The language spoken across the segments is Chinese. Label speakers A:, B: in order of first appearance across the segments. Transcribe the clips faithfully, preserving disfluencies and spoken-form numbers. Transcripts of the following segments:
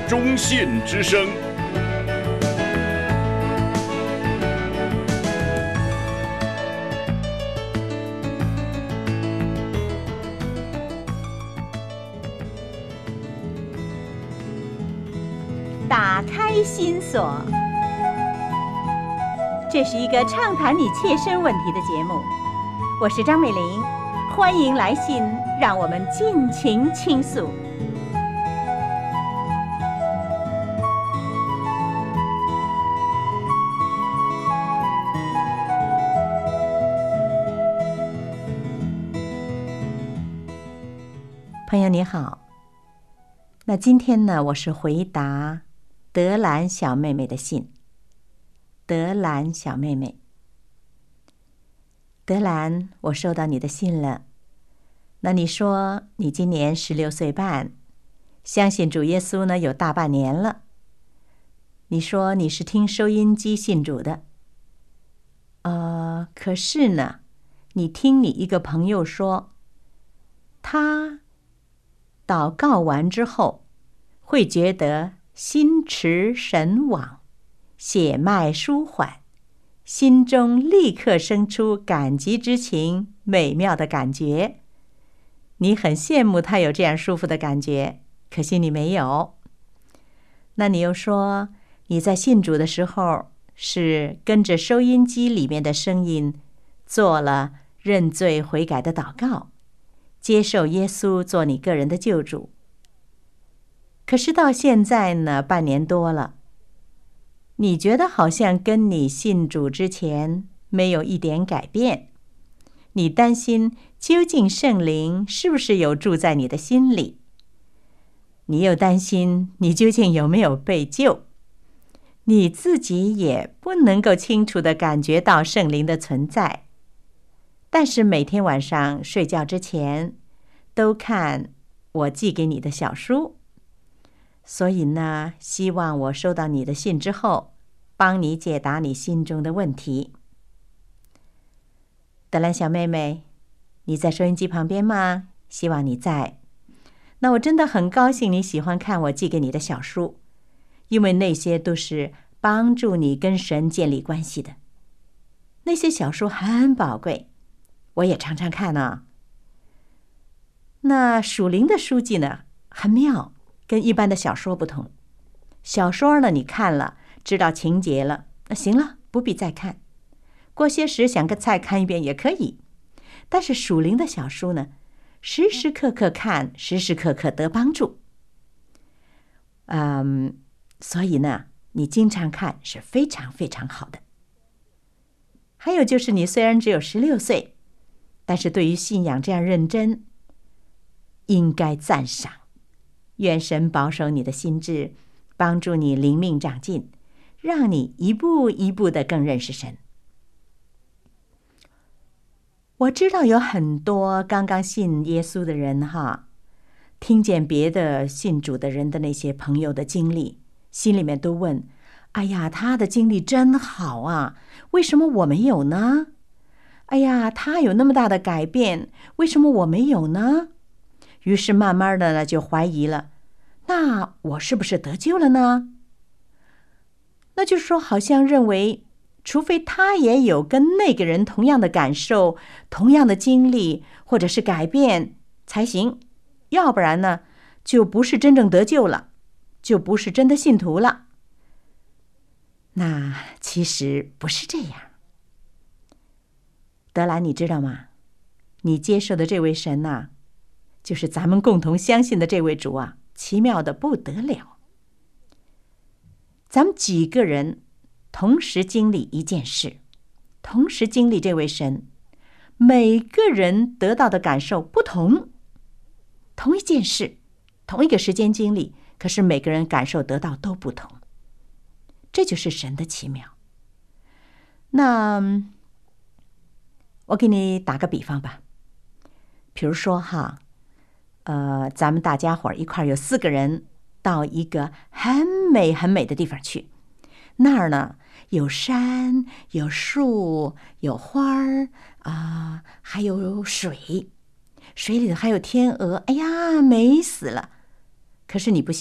A: 中信之声。
B: 打开心锁，这是一个畅谈你切身问题的节目。我是张美玲，欢迎来信，让我们尽情倾诉。朋友你好，那今天呢，我是回答德兰小妹妹的信。德兰小妹妹，德兰，我收到你的信了。那你说你今年十六岁半，相信主耶稣呢有大半年了。你说你是听收音机信主的，呃，可是呢，你听你一个朋友说，他祷告完之后，会觉得心驰神往，血脉舒缓，心中立刻生出感激之情，美妙的感觉。你很羡慕他有这样舒服的感觉，可惜你没有。那你又说，你在信主的时候是跟着收音机里面的声音做了认罪悔改的祷告，接受耶稣做你个人的救主。可是到现在呢，半年多了，你觉得好像跟你信主之前没有一点改变。你担心究竟圣灵是不是有住在你的心里？你又担心你究竟有没有被救？你自己也不能够清楚地感觉到圣灵的存在，但是每天晚上睡觉之前都看我寄给你的小书。所以呢，希望我收到你的信之后，帮你解答你心中的问题。德兰小妹妹，你在收音机旁边吗？希望你在。那我真的很高兴你喜欢看我寄给你的小书，因为那些都是帮助你跟神建立关系的。那些小书很宝贵，我也常常看呢。那属灵的书籍呢，很妙，跟一般的小说不同。小说呢，你看了，知道情节了，那行了，不必再看。过些时想再看一遍也可以。但是属灵的小书呢，时时刻刻看，时时刻刻得帮助。嗯，所以呢，你经常看是非常非常好的。还有就是你虽然只有十六岁，但是对于信仰这样认真，应该赞赏。愿神保守你的心智，帮助你灵命长进，让你一步一步的更认识神。我知道有很多刚刚信耶稣的人哈，听见别的信主的人的那些朋友的经历，心里面都问，哎呀，他的经历真好啊，为什么我没有呢？哎呀，他有那么大的改变，为什么我没有呢？于是慢慢的呢，就怀疑了，那我是不是得救了呢？那就是说，好像认为除非他也有跟那个人同样的感受，同样的经历，或者是改变才行，要不然呢，就不是真正得救了，就不是真的信徒了。那其实不是这样。德兰，你知道吗？你接受的这位神啊，就是咱们共同相信的这位主啊，奇妙的不得了。咱们几个人同时经历一件事，同时经历这位神，每个人得到的感受不同。同一件事，同一个时间经历，可是每个人感受得到都不同。这就是神的奇妙。那我给你打个比方吧，比如说哈，呃，咱们大家伙儿一块儿有四个人到一个很美很美的地方去，那儿呢有山有树有花儿啊、呃，还有水，水里头还有天鹅，哎呀，美死了。可是你不信，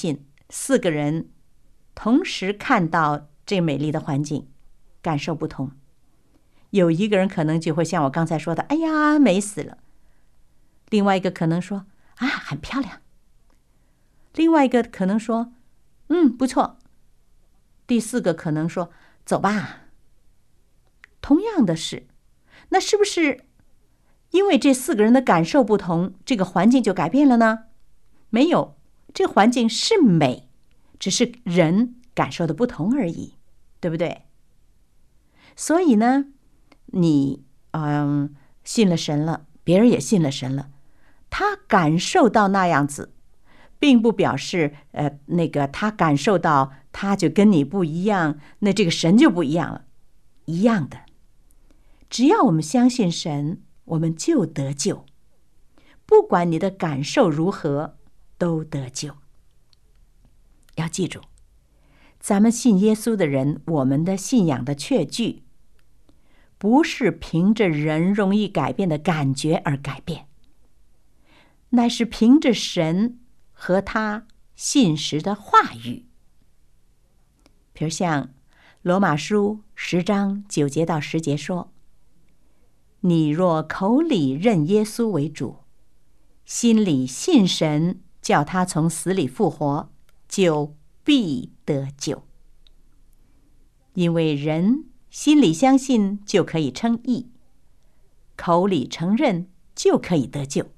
B: 四个人同时看到这美丽的环境，感受不同。有一个人可能就会像我刚才说的，哎呀，美死了。另外一个可能说，啊，很漂亮。另外一个可能说，嗯，不错。第四个可能说，走吧。同样的事，那是不是因为这四个人的感受不同，这个环境就改变了呢？没有，这个环境是美，只是人感受的不同而已，对不对？所以呢，你嗯信了神了，别人也信了神了，他感受到那样子，并不表示呃那个他感受到他就跟你不一样，那这个神就不一样了，一样的。只要我们相信神，我们就得救。不管你的感受如何，都得救。要记住，咱们信耶稣的人，我们的信仰的确据，不是凭着人容易改变的感觉而改变，乃是凭着神和他信实的话语。比如像罗马书十章九节到十节说，你若口里认耶稣为主，心里信神叫他从死里复活，就必得救。因为人心里相信就可以称义，口里承认就可以得救。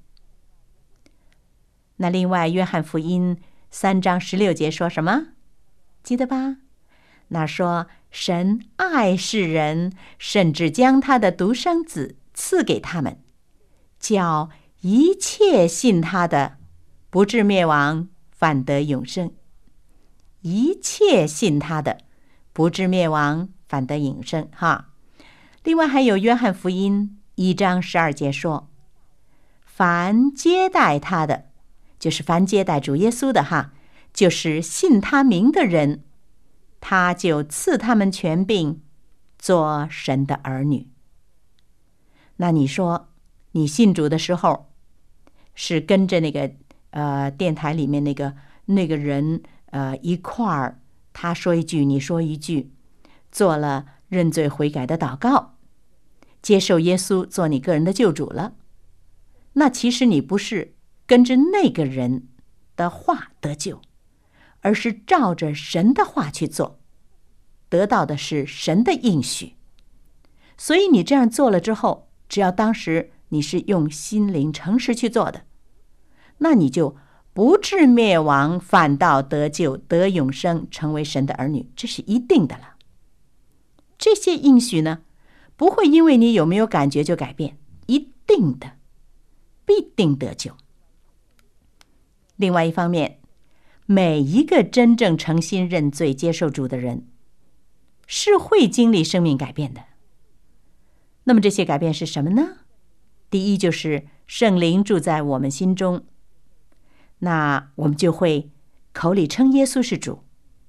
B: 那另外约翰福音三章十六节说什么？记得吧？那说神爱世人，甚至将他的独生子赐给他们，叫一切信他的不至灭亡，反得永生。一切信他的不至灭亡，反得永生。哈，另外还有约翰福音一章十二节说，凡接待他的，就是凡接待主耶稣的哈，就是信他名的人，他就赐他们权柄，做神的儿女。那你说，你信主的时候，是跟着那个呃电台里面那个那个人呃一块儿，他说一句，你说一句，做了认罪悔改的祷告，接受耶稣做你个人的救主了。那其实你不是跟着那个人的话得救，而是照着神的话去做，得到的是神的应许。所以你这样做了之后，只要当时你是用心灵诚实去做的，那你就不至灭亡，反倒得救，得永生，成为神的儿女，这是一定的了。这些应许呢，不会因为你有没有感觉就改变，一定的，必定得救。另外一方面，每一个真正诚心认罪接受主的人，是会经历生命改变的。那么这些改变是什么呢？第一，就是圣灵住在我们心中，那我们就会口里称耶稣是主。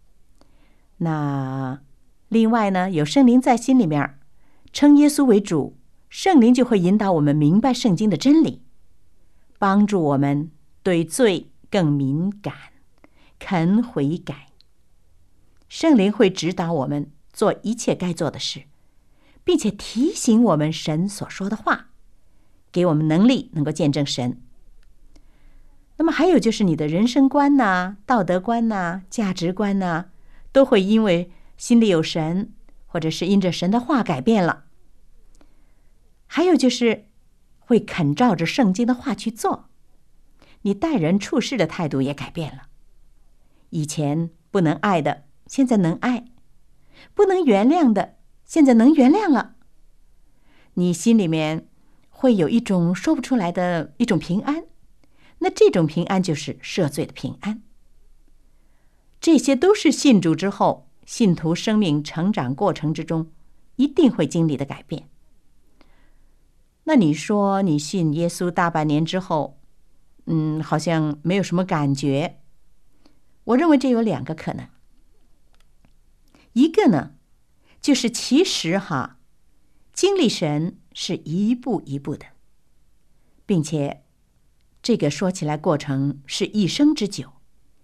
B: 那另外呢，有圣灵在心里面，称耶稣为主，圣灵就会引导我们明白圣经的真理，帮助我们对罪更敏感，肯悔改。圣灵会指导我们做一切该做的事，并且提醒我们神所说的话，给我们能力能够见证神。那么还有就是你的人生观呐、道德观呐、价值观呐，都会因为心里有神，或者是因着神的话改变了。还有就是会肯照着圣经的话去做，你待人处事的态度也改变了。以前不能爱的，现在能爱；不能原谅的，现在能原谅了。你心里面会有一种说不出来的一种平安，那这种平安就是赦罪的平安。这些都是信主之后，信徒生命成长过程之中一定会经历的改变。那你说你信耶稣大半年之后，嗯，好像没有什么感觉。我认为这有两个可能。一个呢，就是其实哈，经历神是一步一步的，并且这个说起来过程是一生之久。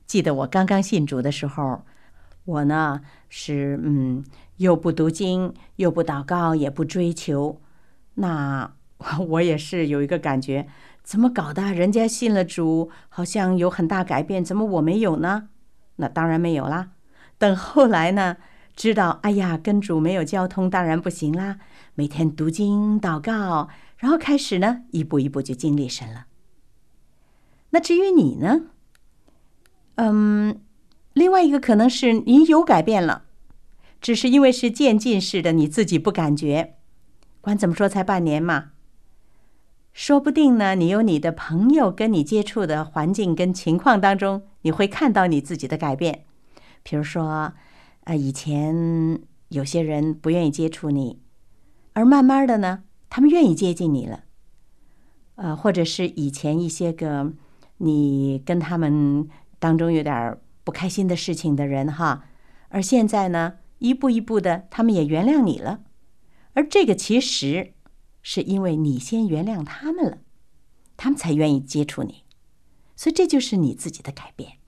B: 记得我刚刚信主的时候，我呢是嗯，又不读经，又不祷告，也不追求。那我也是有一个感觉，怎么搞的？人家信了主，好像有很大改变，怎么我没有呢？那当然没有啦。等后来呢，知道哎呀，跟主没有交通，当然不行啦。每天读经祷告，然后开始呢，一步一步就经历神了。那至于你呢？嗯，另外一个可能是你有改变了，只是因为是渐进式的，你自己不感觉。管怎么说，才半年嘛。说不定呢，你有你的朋友跟你接触的环境跟情况当中，你会看到你自己的改变。比如说，呃，以前有些人不愿意接触你，而慢慢的呢，他们愿意接近你了。呃，或者是以前一些个你跟他们当中有点不开心的事情的人哈，而现在呢，一步一步的，他们也原谅你了。而这个其实是因为你先原谅他们了，他们才愿意接触你，所以这就是你自己的改变。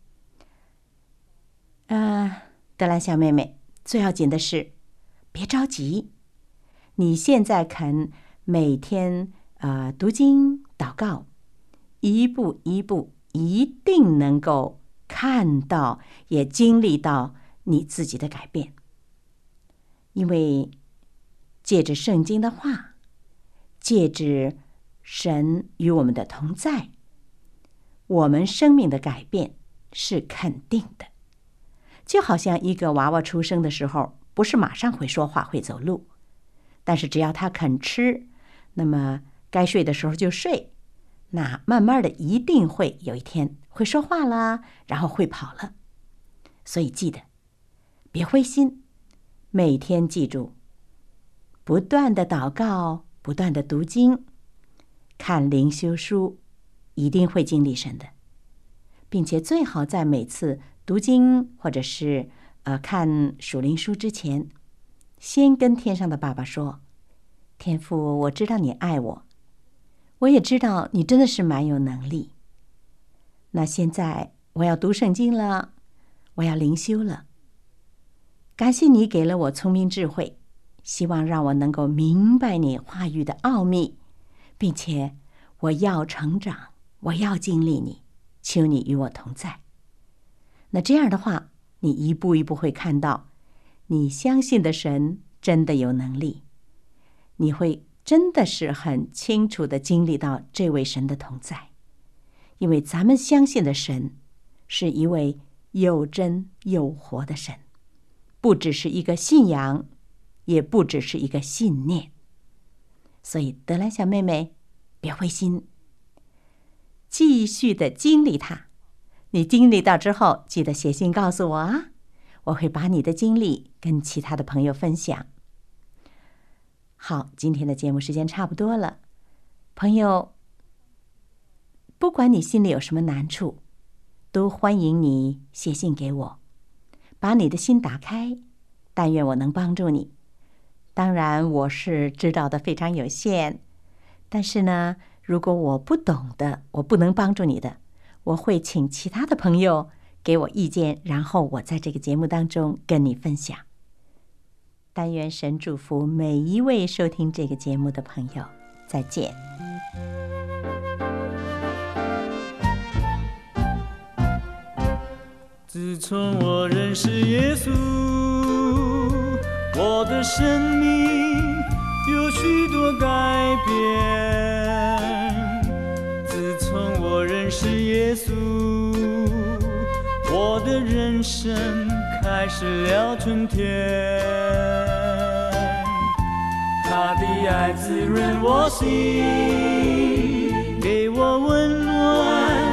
B: 呃，德兰小妹妹，最要紧的是别着急，你现在肯每天呃读经祷告，一步一步一定能够看到也经历到你自己的改变。因为借着圣经的话，借着神与我们的同在，我们生命的改变是肯定的。就好像一个娃娃出生的时候，不是马上会说话会走路，但是只要他肯吃，那么该睡的时候就睡，那慢慢的一定会有一天会说话啦，然后会跑了。所以记得别灰心，每天记住不断的祷告，不断的读经，看灵修书，一定会经历神的。并且最好在每次读经或者是呃看属灵书之前，先跟天上的爸爸说，天父，我知道你爱我，我也知道你真的是蛮有能力。那现在我要读圣经了，我要灵修了，感谢你给了我聪明智慧，希望让我能够明白你话语的奥秘，并且我要成长，我要经历你，求你与我同在。那这样的话，你一步一步会看到，你相信的神真的有能力，你会真的是很清楚地经历到这位神的同在。因为咱们相信的神是一位又真又活的神，不只是一个信仰，也不只是一个信念。所以德兰小妹妹，别灰心，继续的经历它。你经历到之后，记得写信告诉我啊，我会把你的经历跟其他的朋友分享。好，今天的节目时间差不多了，朋友，不管你心里有什么难处，都欢迎你写信给我，把你的心打开，但愿我能帮助你。当然我是知道的非常有限，但是呢，如果我不懂的，我不能帮助你的，我会请其他的朋友给我意见，然后我在这个节目当中跟你分享。但愿神祝福每一位收听这个节目的朋友，再见。
A: 自从我认识耶稣，我的生命有许多改变。自从我认识耶稣，我的人生开始了春天。他的爱滋润我心，给我温暖